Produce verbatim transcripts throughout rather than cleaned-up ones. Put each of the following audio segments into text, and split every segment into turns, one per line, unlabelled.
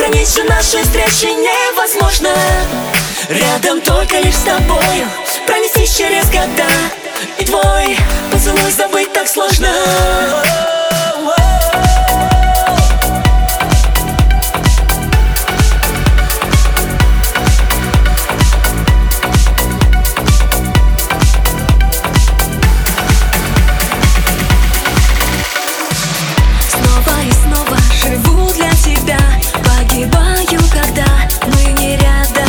Сохранить же наши встречи невозможно. Рядом только лишь с тобою пронестись через года, и твой поцелуй забыть так сложно.
Снова и снова живу для тебя, погибаю, когда мы не рядом.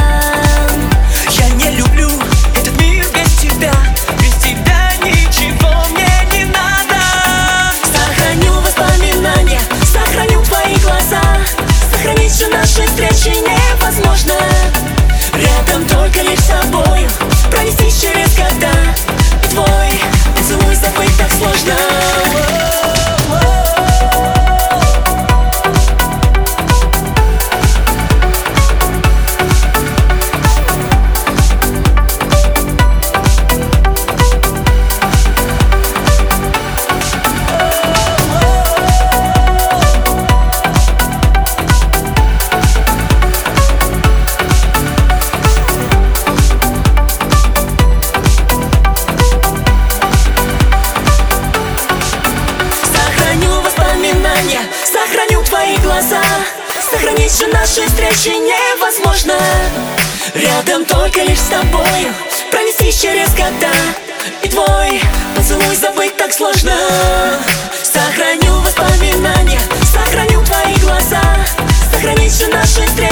Я не люблю этот мир без тебя, без тебя ничего мне не надо. Сохраню воспоминания, сохраню твои глаза. Сохранить же наши встречи невозможно. Рядом только лишь с тобою пронестись через года, и твой поцелуй забыть так сложно. Сохраню твои глаза. Сохранить же наши встречи невозможно. Рядом только лишь с тобою пронестись через года, и твой поцелуй забыть так сложно. Сохраню воспоминания, сохраню твои глаза. Сохранить же наши встречи